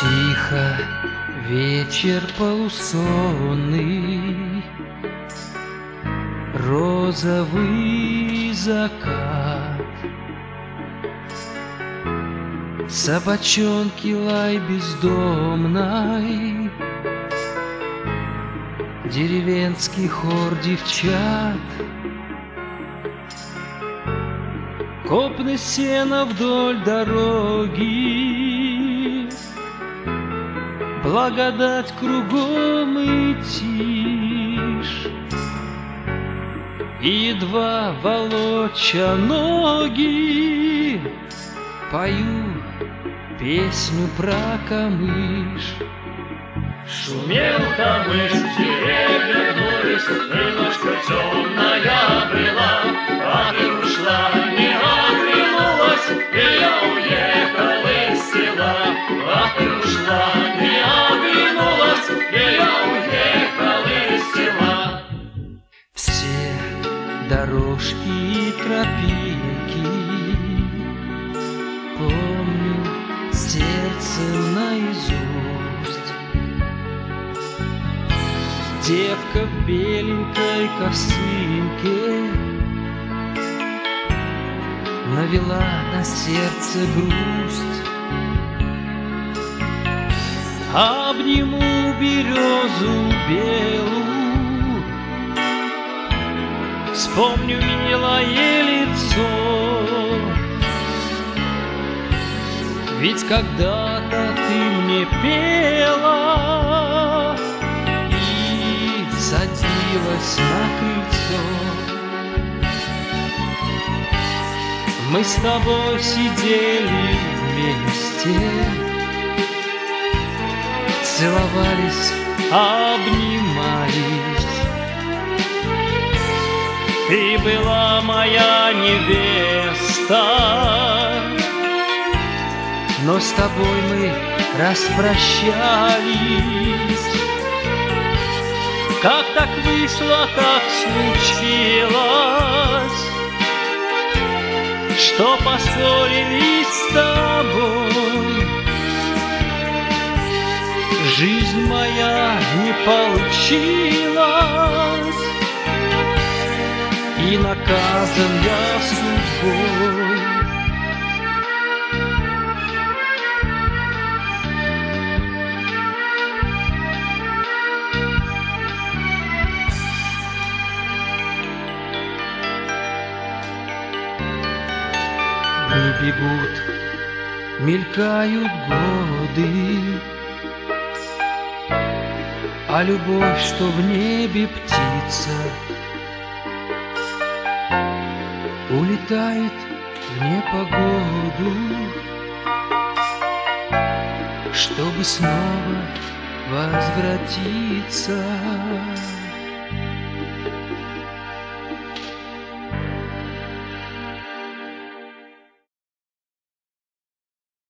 Тихо вечер полусонный, розовый закат, собачонки лай бездомной, деревенский хор девчат, копны сена вдоль дороги, благодать кругом и тишь. Едва волоча ноги, пою песню про камыш. Шумел камыш, деревья гнулись, рыбушка темная была, а ты ушла, не оглянулась, и я уехал из села. А ты ушла, не оглянулась, и я уехал из села. Все дорожки и тропинки помню сердцем наизусть. Девка в беленькой косынке навела на сердце грусть. Обниму березу белую, вспомню милое лицо. Ведь когда-то ты мне пела и садилась на крыльцо. Мы с тобой сидели вместе, целовались, обнимались. Ты была моя невеста, но с тобой мы распрощались. Как так вышло, так случилось, что поссорились с тобой. Жизнь моя не получилась, и наказан я судьбой. Дни бегут, мелькают годы, а любовь, что в небе птица, улетает в непогоду, чтобы снова возвратиться.